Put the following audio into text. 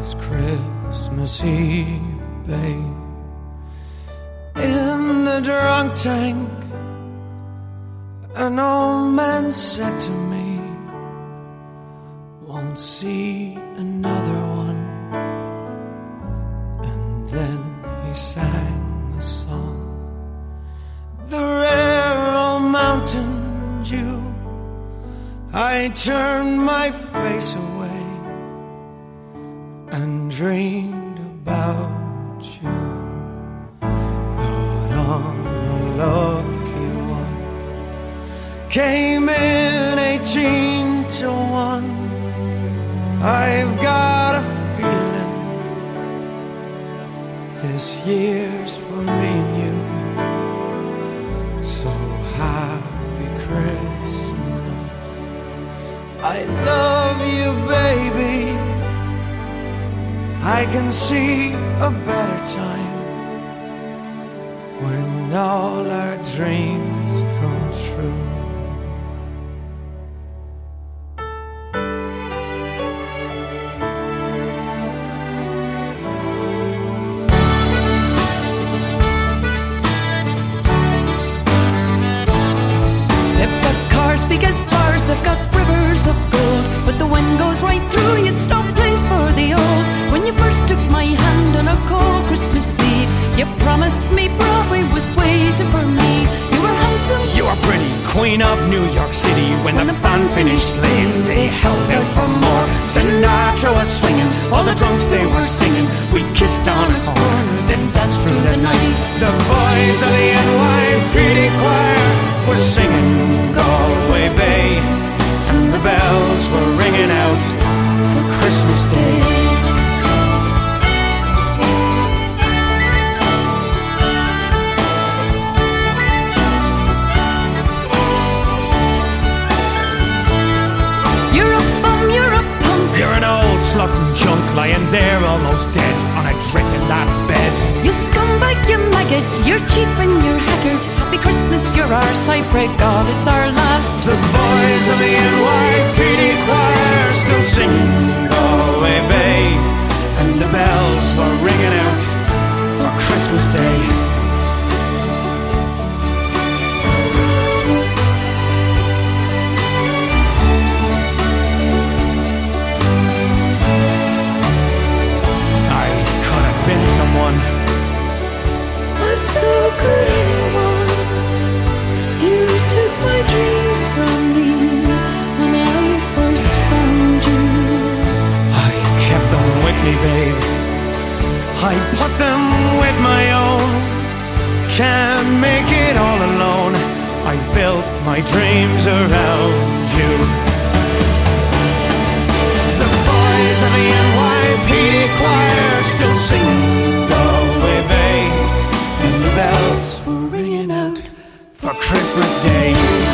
Christmas Eve, babe. In the drunk tank, an old man said to me, won't see another one. And then he sang a song, the rare old Mountain Dew. I turned my face away and dreamed about you. Got on a lucky one, came in 18 to 1. I've got a feeling this year's for me and you. So happy Christmas, I love you, baby. I can see a better time when all our dreams come true. They've got cars big as bars, they've got rivers of gold, but the wind goes right through you, it's no place for the old. When you first took my hand on a cold Christmas Eve, you promised me Broadway was waiting for me. You were handsome, You were pretty, queen of New York City. When the band finished playing, they held out for more. Sinatra was swinging, all the drunks they were singing. We kissed on a corner, then danced through the night. The boys of the NYPD choir were singing Galway Bay, and the bells were ringing out for Christmas Day. You're an old slut and junk lying there almost dead on a drip in that bed. you scumbag, you maggot, you're cheap and you're haggard. Happy Christmas, you're ours, I pray God it's our last. The boys of the NYPD choir still singing Galway Bay, and the bells were ringing out for Christmas Day. Been someone, But so could anyone. You took my dreams from me when I first found you. I kept them with me, babe. I put them with my own. Can't make it all alone. I've built my dreams around you. The boys of the NYPD choir still singing Galway Bay, and the bells were ringing out for Christmas Day.